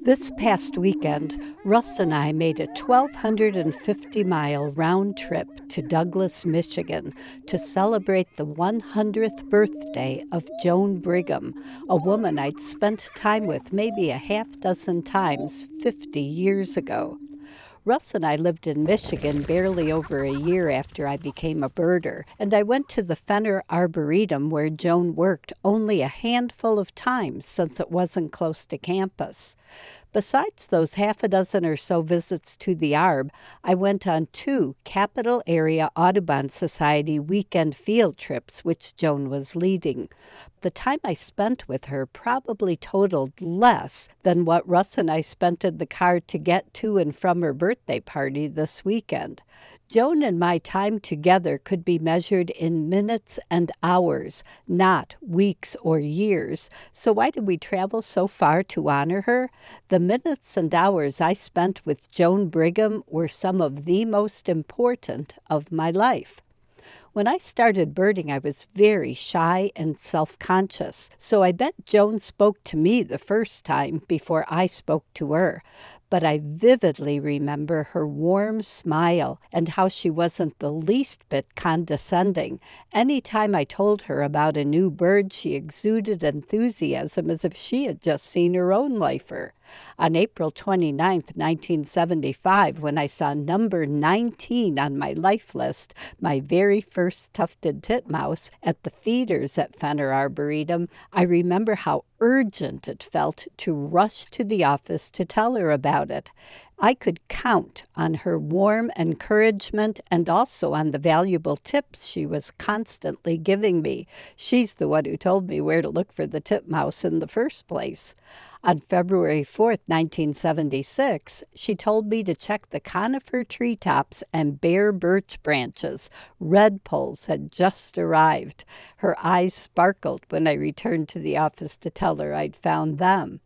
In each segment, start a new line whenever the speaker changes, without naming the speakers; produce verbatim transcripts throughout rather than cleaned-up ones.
This past weekend, Russ and I made a one thousand two hundred fifty mile round trip to Douglas, Michigan to celebrate the one hundredth birthday of Joan Brigham, a woman I'd spent time with maybe a half dozen times fifty years ago. Russ and I lived in Michigan barely over a year after I became a birder, and I went to the Fenner Arboretum where Joan worked only a handful of times since it wasn't close to campus. Besides those half a dozen or so visits to the Arb, I went on two Capital Area Audubon Society weekend field trips which Joan was leading. The time I spent with her probably totaled less than what Russ and I spent in the car to get to and from her birthday party this weekend. Joan and my time together could be measured in minutes and hours, not weeks or years. So why did we travel so far to honor her? The minutes and hours I spent with Joan Brigham were some of the most important of my life. When I started birding, I was very shy and self-conscious, so I bet Joan spoke to me the first time before I spoke to her. But I vividly remember her warm smile and how she wasn't the least bit condescending. Any time I told her about a new bird, she exuded enthusiasm as if she had just seen her own lifer. On April twenty-ninth, nineteen seventy-five, when I saw number nineteen on my life list, my very first tufted titmouse, at the feeders at Fenner Arboretum, I remember how urgent it felt to rush to the office to tell her about it. I could count on her warm encouragement and also on the valuable tips she was constantly giving me. She's the one who told me where to look for the titmouse in the first place. On February fourth, nineteen seventy-six, she told me to check the conifer treetops and bare birch branches. Redpolls had just arrived. Her eyes sparkled when I returned to the office to tell her I'd found them.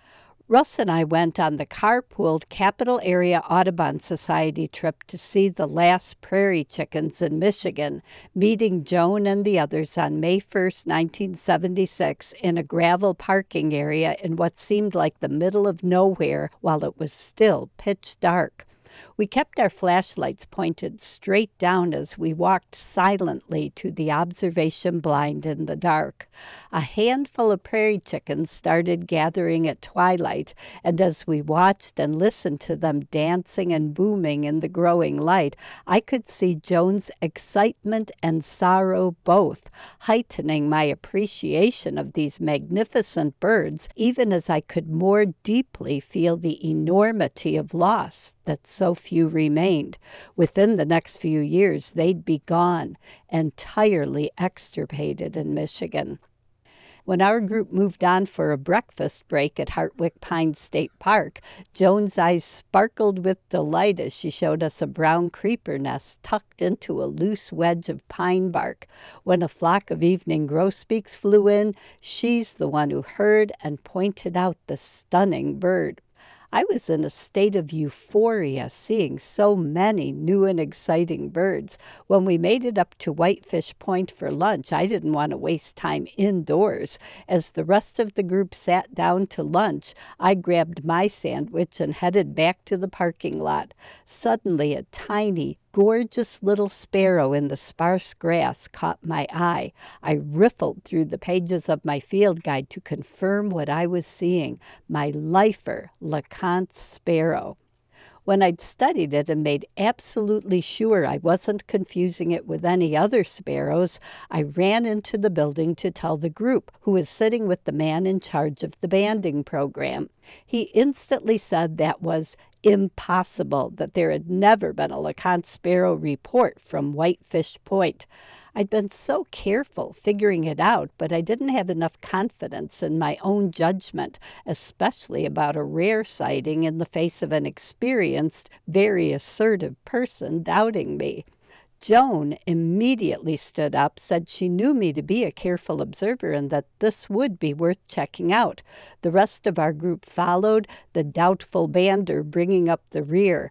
Russ and I went on the carpooled Capital Area Audubon Society trip to see the last prairie chickens in Michigan, meeting Joan and the others on May first, nineteen seventy-six, in a gravel parking area in what seemed like the middle of nowhere while it was still pitch dark. We kept our flashlights pointed straight down as we walked silently to the observation blind in the dark. A handful of prairie chickens started gathering at twilight, and as we watched and listened to them dancing and booming in the growing light, I could see Joan's excitement and sorrow both, heightening my appreciation of these magnificent birds, even as I could more deeply feel the enormity of loss that so few remained. Within the next few years, they'd be gone, entirely extirpated in Michigan. When our group moved on for a breakfast break at Hartwick Pines State Park, Joan's eyes sparkled with delight as she showed us a brown creeper nest tucked into a loose wedge of pine bark. When a flock of evening grosbeaks flew in, she's the one who heard and pointed out the stunning bird. I was in a state of euphoria seeing so many new and exciting birds. When we made it up to Whitefish Point for lunch, I didn't want to waste time indoors. As the rest of the group sat down to lunch, I grabbed my sandwich and headed back to the parking lot. Suddenly, a tiny, gorgeous little sparrow in the sparse grass caught my eye. I riffled through the pages of my field guide to confirm what I was seeing, my lifer, LeConte sparrow. When I'd studied it and made absolutely sure I wasn't confusing it with any other sparrows, I ran into the building to tell the group, who was sitting with the man in charge of the banding program. He instantly said that was impossible, that there had never been a LeConte sparrow report from Whitefish Point. I'd been so careful figuring it out, but I didn't have enough confidence in my own judgment, especially about a rare sighting in the face of an experienced, very assertive person doubting me. Joan immediately stood up, said she knew me to be a careful observer and that this would be worth checking out. The rest of our group followed, the doubtful bander bringing up the rear.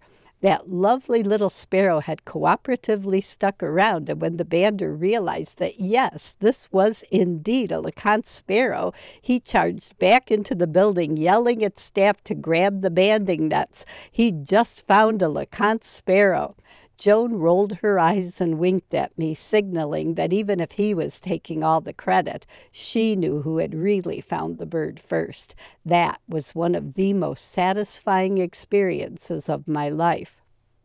That lovely little sparrow had cooperatively stuck around, and when the bander realized that, yes, this was indeed a LeConte sparrow, he charged back into the building, yelling at staff to grab the banding nets. He'd just found a LeConte sparrow. Joan rolled her eyes and winked at me, signaling that even if he was taking all the credit, she knew who had really found the bird first. That was one of the most satisfying experiences of my life.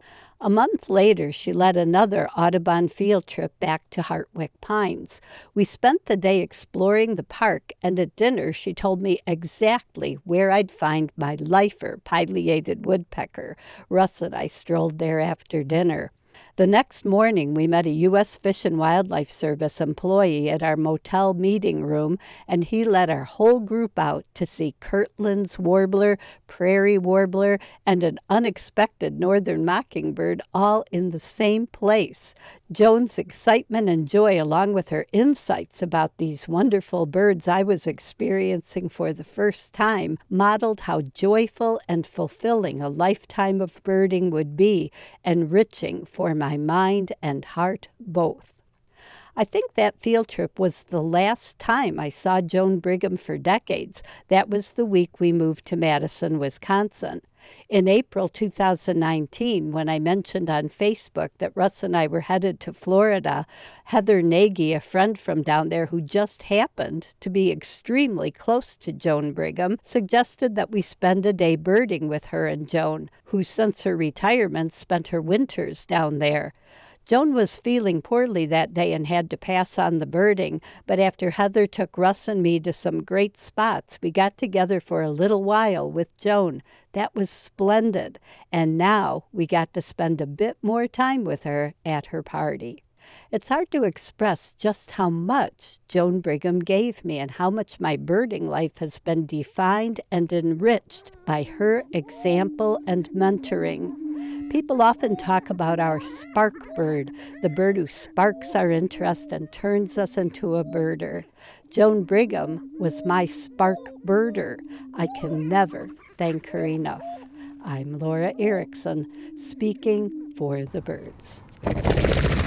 A month later, she led another Audubon field trip back to Hartwick Pines. We spent the day exploring the park, and at dinner she told me exactly where I'd find my lifer pileated woodpecker. Russ and I strolled there after dinner. The next morning, we met a U S Fish and Wildlife Service employee at our motel meeting room, and he led our whole group out to see Kirtland's warbler, prairie warbler, and an unexpected northern mockingbird all in the same place. Joan's excitement and joy, along with her insights about these wonderful birds I was experiencing for the first time, modeled how joyful and fulfilling a lifetime of birding would be, enriching for my mind and heart both. I think that field trip was the last time I saw Joan Brigham for decades. That was the week we moved to Madison, Wisconsin. In April two thousand nineteen, when I mentioned on Facebook that Russ and I were headed to Florida, Heather Nagy, a friend from down there who just happened to be extremely close to Joan Brigham, suggested that we spend a day birding with her and Joan, who since her retirement spent her winters down there. Joan was feeling poorly that day and had to pass on the birding, but after Heather took Russ and me to some great spots, we got together for a little while with Joan. That was splendid, and now we got to spend a bit more time with her at her party. It's hard to express just how much Joan Brigham gave me and how much my birding life has been defined and enriched by her example and mentoring. People often talk about our spark bird, the bird who sparks our interest and turns us into a birder. Joan Brigham was my spark birder. I can never thank her enough. I'm Laura Erickson, speaking for the birds.